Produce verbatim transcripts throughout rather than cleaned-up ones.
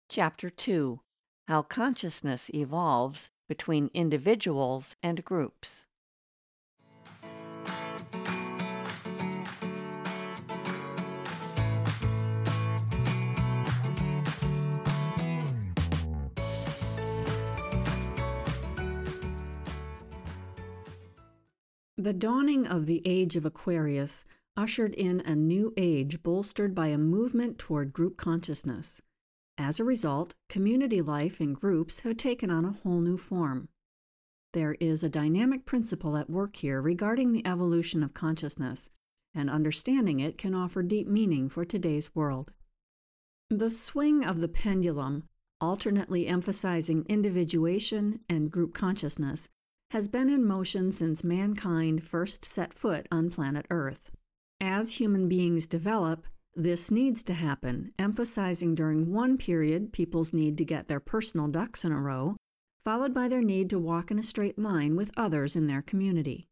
Chapter two: How Consciousness Evolves Between Individuals and Groups. The dawning of the age of Aquarius ushered in a new age bolstered by a movement toward group consciousness. As a result, community life in groups had taken on a whole new form. There is a dynamic principle at work here regarding the evolution of consciousness, and understanding it can offer deep meaning for today's world. The swing of the pendulum, alternately emphasizing individuation and group consciousness, has been in motion since mankind first set foot on planet Earth. As human beings develop, this needs to happen, emphasizing during one period people's need to get their personal ducks in a row, followed by their need to walk in a straight line with others in their community.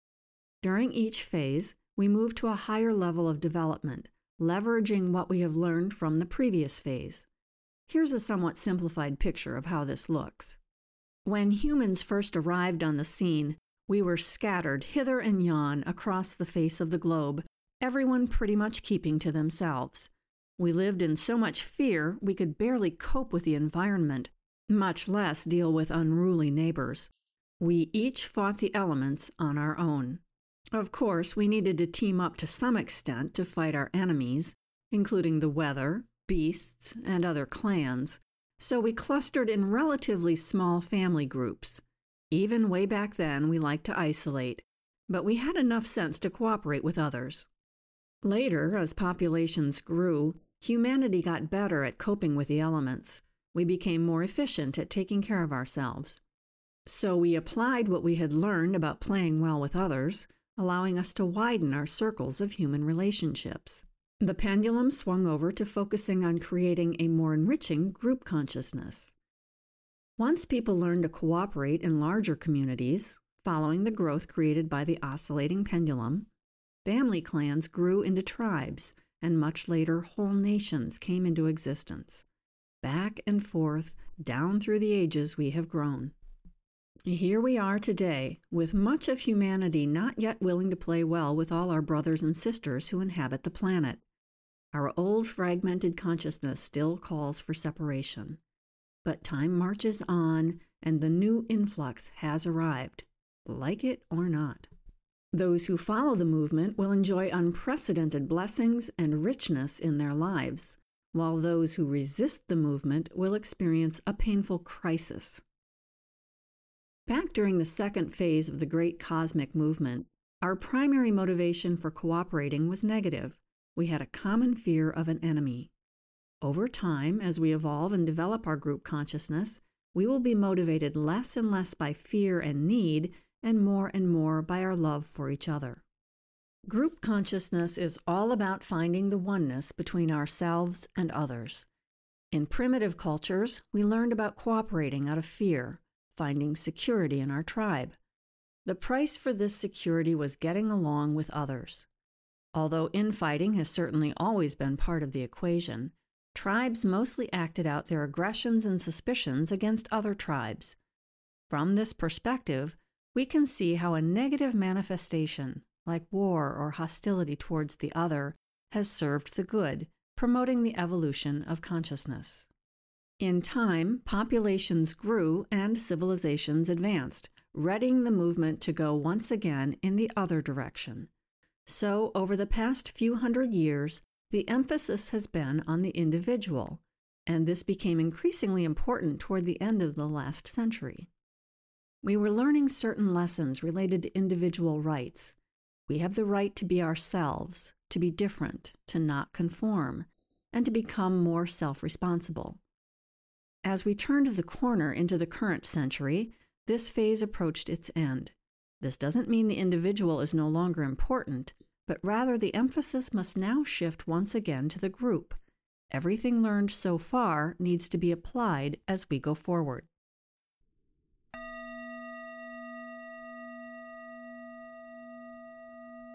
During each phase, we move to a higher level of development, leveraging what we have learned from the previous phase. Here's a somewhat simplified picture of how this looks. When humans first arrived on the scene, we were scattered hither and yon across the face of the globe, everyone pretty much keeping to themselves. We lived in so much fear we could barely cope with the environment, much less deal with unruly neighbors. We each fought the elements on our own. Of course, we needed to team up to some extent to fight our enemies, including the weather, beasts, and other clans. So we clustered in relatively small family groups. Even way back then, we liked to isolate, but we had enough sense to cooperate with others. Later, as populations grew, humanity got better at coping with the elements. We became more efficient at taking care of ourselves. So we applied what we had learned about playing well with others, allowing us to widen our circles of human relationships. The pendulum swung over to focusing on creating a more enriching group consciousness. Once people learned to cooperate in larger communities, following the growth created by the oscillating pendulum, family clans grew into tribes, and much later whole nations came into existence. Back and forth, down through the ages we have grown. Here we are today, with much of humanity not yet willing to play well with all our brothers and sisters who inhabit the planet. Our old fragmented consciousness still calls for separation. But time marches on, and the new influx has arrived, like it or not. Those who follow the movement will enjoy unprecedented blessings and richness in their lives, while those who resist the movement will experience a painful crisis. Back during the second phase of the great cosmic movement, our primary motivation for cooperating was negative. We had a common fear of an enemy. Over time, as we evolve and develop our group consciousness, we will be motivated less and less by fear and need, and more and more by our love for each other. Group consciousness is all about finding the oneness between ourselves and others. In primitive cultures, we learned about cooperating out of fear, finding security in our tribe. The price for this security was getting along with others. Although infighting has certainly always been part of the equation, tribes mostly acted out their aggressions and suspicions against other tribes. From this perspective, we can see how a negative manifestation, like war or hostility towards the other, has served the good, promoting the evolution of consciousness. In time, populations grew and civilizations advanced, readying the movement to go once again in the other direction. So, over the past few hundred years, the emphasis has been on the individual, and this became increasingly important toward the end of the last century. We were learning certain lessons related to individual rights. We have the right to be ourselves, to be different, to not conform, and to become more self-responsible. As we turned the corner into the current century, this phase approached its end. This doesn't mean the individual is no longer important, but rather the emphasis must now shift once again to the group. Everything learned so far needs to be applied as we go forward.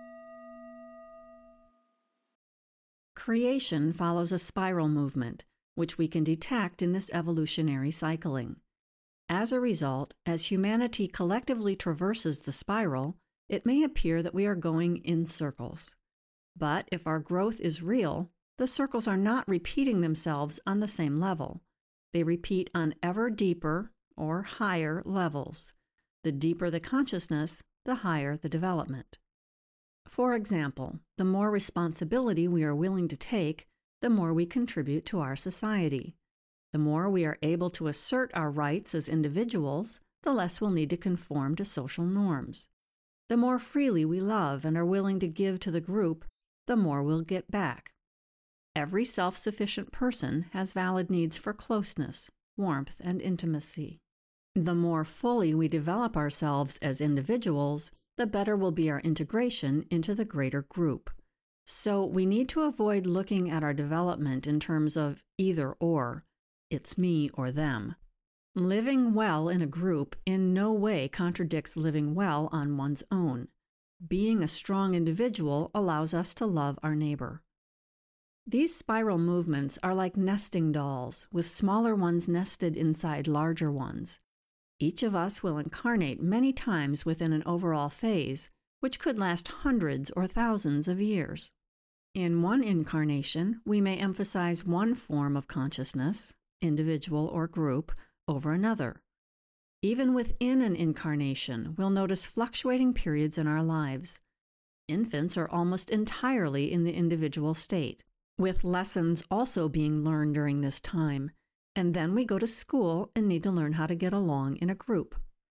Creation follows a spiral movement, which we can detect in this evolutionary cycling. As a result, as humanity collectively traverses the spiral, it may appear that we are going in circles. But if our growth is real, the circles are not repeating themselves on the same level. They repeat on ever deeper or higher levels. The deeper the consciousness, the higher the development. For example, the more responsibility we are willing to take, the more we contribute to our society. The more we are able to assert our rights as individuals, the less we'll need to conform to social norms. The more freely we love and are willing to give to the group, the more we'll get back. Every self-sufficient person has valid needs for closeness, warmth, and intimacy. The more fully we develop ourselves as individuals, the better will be our integration into the greater group. So we need to avoid looking at our development in terms of either or, it's me or them. Living well in a group in no way contradicts living well on one's own. Being a strong individual allows us to love our neighbor. These spiral movements are like nesting dolls, with smaller ones nested inside larger ones. Each of us will incarnate many times within an overall phase, which could last hundreds or thousands of years. In one incarnation, we may emphasize one form of consciousness, individual or group, over another. Even within an incarnation, we'll notice fluctuating periods in our lives. Infants are almost entirely in the individual state, with lessons also being learned during this time, and then we go to school and need to learn how to get along in a group.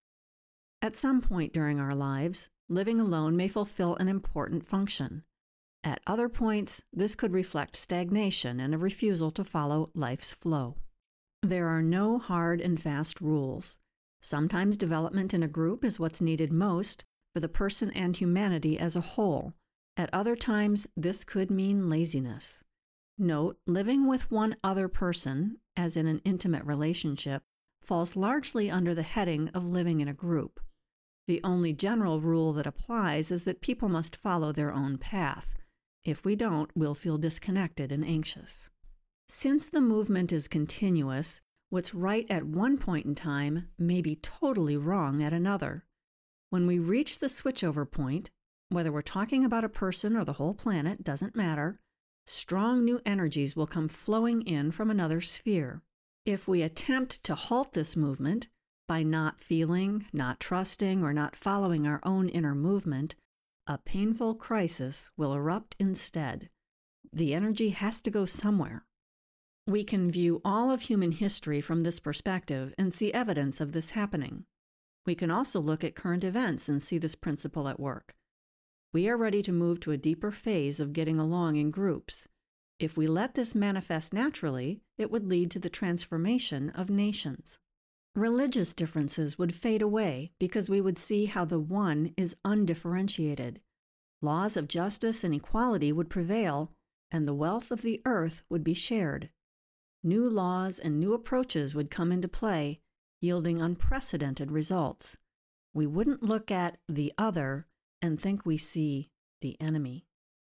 At some point during our lives, living alone may fulfill an important function. At other points, this could reflect stagnation and a refusal to follow life's flow. There are no hard and fast rules. Sometimes development in a group is what's needed most for the person and humanity as a whole. At other times, this could mean laziness. Note, living with one other person, as in an intimate relationship, falls largely under the heading of living in a group. The only general rule that applies is that people must follow their own path. If we don't, we'll feel disconnected and anxious. Since the movement is continuous, what's right at one point in time may be totally wrong at another. When we reach the switchover point, whether we're talking about a person or the whole planet, doesn't matter, strong new energies will come flowing in from another sphere. If we attempt to halt this movement by not feeling, not trusting, or not following our own inner movement, a painful crisis will erupt instead. The energy has to go somewhere. We can view all of human history from this perspective and see evidence of this happening. We can also look at current events and see this principle at work. We are ready to move to a deeper phase of getting along in groups. If we let this manifest naturally, it would lead to the transformation of nations. Religious differences would fade away because we would see how the one is undifferentiated. Laws of justice and equality would prevail, and the wealth of the earth would be shared. New laws and new approaches would come into play, yielding unprecedented results. We wouldn't look at the other and think we see the enemy.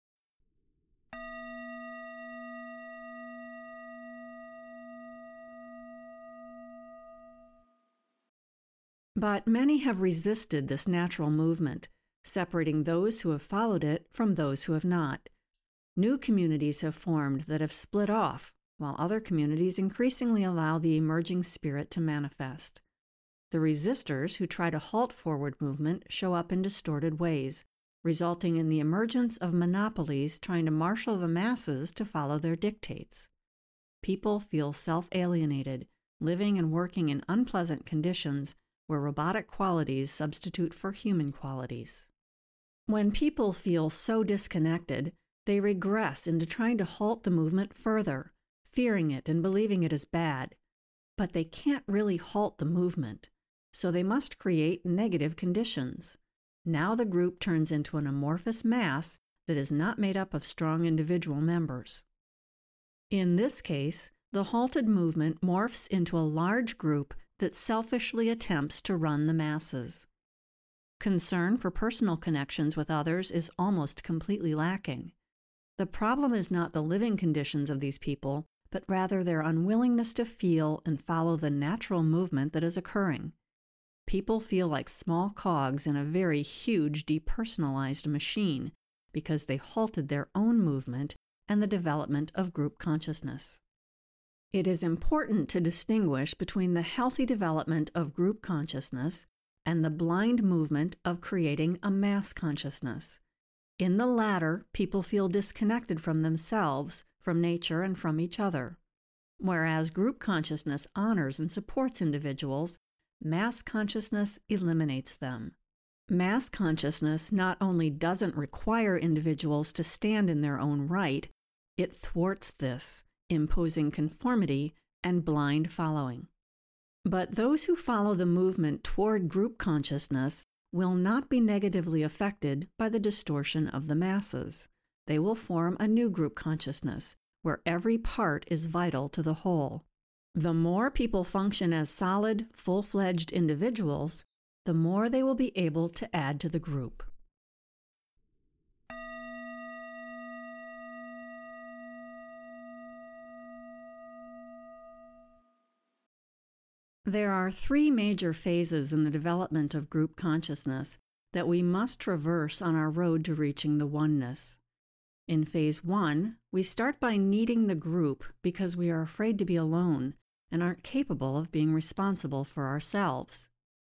But many have resisted this natural movement, separating those who have followed it from those who have not. New communities have formed that have split off, while other communities increasingly allow the emerging spirit to manifest. The resistors who try to halt forward movement show up in distorted ways, resulting in the emergence of monopolies trying to marshal the masses to follow their dictates. People feel self-alienated, living and working in unpleasant conditions where robotic qualities substitute for human qualities. When people feel so disconnected, they regress into trying to halt the movement further, fearing it and believing it is bad. But they can't really halt the movement, so they must create negative conditions. Now the group turns into an amorphous mass that is not made up of strong individual members. In this case, the halted movement morphs into a large group that selfishly attempts to run the masses. Concern for personal connections with others is almost completely lacking. The problem is not the living conditions of these people, but rather their unwillingness to feel and follow the natural movement that is occurring. People feel like small cogs in a very huge depersonalized machine because they halted their own movement and the development of group consciousness. It is important to distinguish between the healthy development of group consciousness and the blind movement of creating a mass consciousness. In the latter, people feel disconnected from themselves, from nature, and from each other. Whereas group consciousness honors and supports individuals, mass consciousness eliminates them. Mass consciousness not only doesn't require individuals to stand in their own right, it thwarts this, imposing conformity and blind following. But those who follow the movement toward group consciousness will not be negatively affected by the distortion of the masses. They will form a new group consciousness, where every part is vital to the whole. The more people function as solid, full-fledged individuals, the more they will be able to add to the group. There are three major phases in the development of group consciousness that we must traverse on our road to reaching the oneness. In phase one, we start by needing the group because we are afraid to be alone and aren't capable of being responsible for ourselves.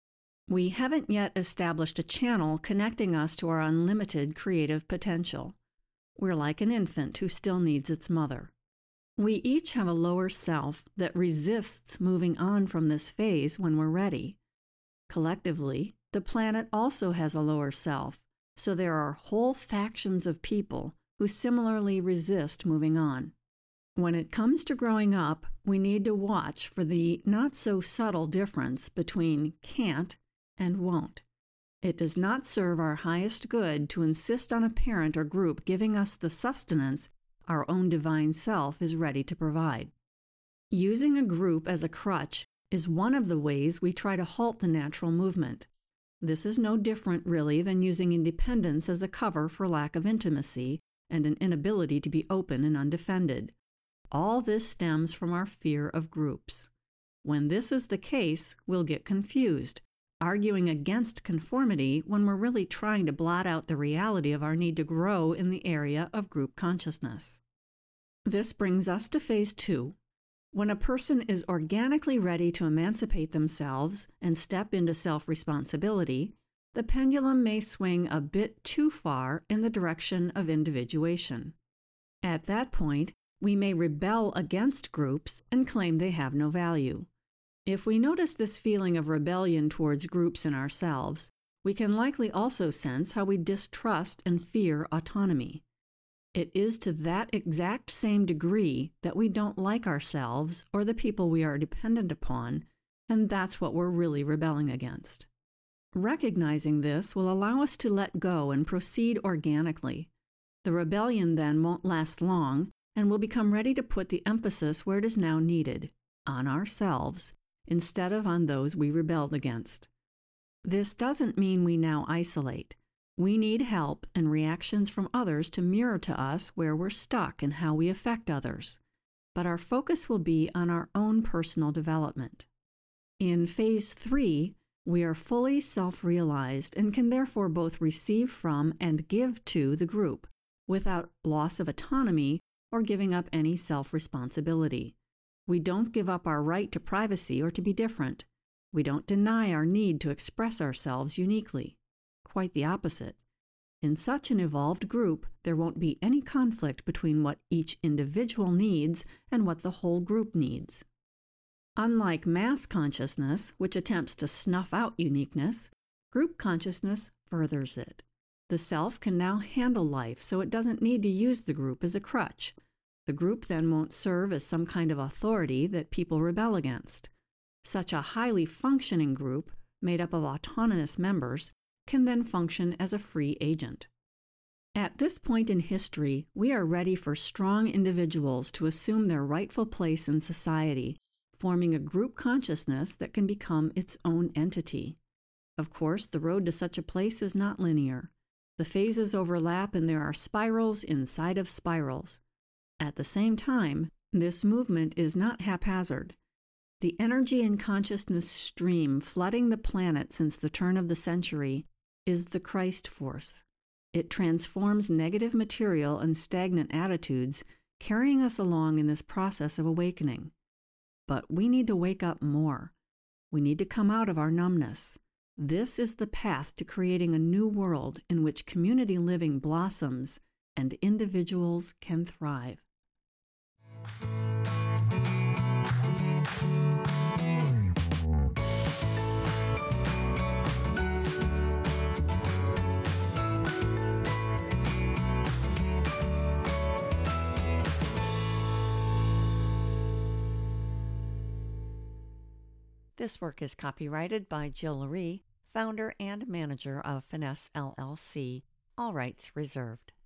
We haven't yet established a channel connecting us to our unlimited creative potential. We're like an infant who still needs its mother. We each have a lower self that resists moving on from this phase when we're ready. Collectively, the planet also has a lower self, so there are whole factions of people who similarly resist moving on. When it comes to growing up, we need to watch for the not-so-subtle difference between can't and won't. It does not serve our highest good to insist on a parent or group giving us the sustenance our own divine self is ready to provide. Using a group as a crutch is one of the ways we try to halt the natural movement. This is no different, really, than using independence as a cover for lack of intimacy and an inability to be open and undefended. All this stems from our fear of groups. When this is the case, we'll get confused, arguing against conformity when we're really trying to blot out the reality of our need to grow in the area of group consciousness. This brings us to phase two. When a person is organically ready to emancipate themselves and step into self-responsibility, the pendulum may swing a bit too far in the direction of individuation. At that point, we may rebel against groups and claim they have no value. If we notice this feeling of rebellion towards groups in ourselves, we can likely also sense how we distrust and fear autonomy. It is to that exact same degree that we don't like ourselves or the people we are dependent upon, and that's what we're really rebelling against. Recognizing this will allow us to let go and proceed organically. The rebellion then won't last long, and we'll become ready to put the emphasis where it is now needed, on ourselves, instead of on those we rebelled against. This doesn't mean we now isolate. We need help and reactions from others to mirror to us where we're stuck and how we affect others. But our focus will be on our own personal development. In phase three, we are fully self-realized and can therefore both receive from and give to the group without loss of autonomy or giving up any self-responsibility. We don't give up our right to privacy or to be different. We don't deny our need to express ourselves uniquely. Quite the opposite. In such an evolved group, there won't be any conflict between what each individual needs and what the whole group needs. Unlike mass consciousness, which attempts to snuff out uniqueness, group consciousness furthers it. The self can now handle life, so it doesn't need to use the group as a crutch. The group then won't serve as some kind of authority that people rebel against. Such a highly functioning group, made up of autonomous members, can then function as a free agent. At this point in history, we are ready for strong individuals to assume their rightful place in society, forming a group consciousness that can become its own entity. Of course, the road to such a place is not linear. The phases overlap and there are spirals inside of spirals. At the same time, This movement is not haphazard. The energy and consciousness stream flooding the planet since the turn of the century is the Christ force. It transforms negative material and stagnant attitudes, carrying us along in this process of awakening. But we need to wake up more. We need to come out of our numbness. This is the path to creating a new world in which community living blossoms and individuals can thrive. This work is copyrighted by Jill Laree, founder and manager of Finesse L L C, all rights reserved.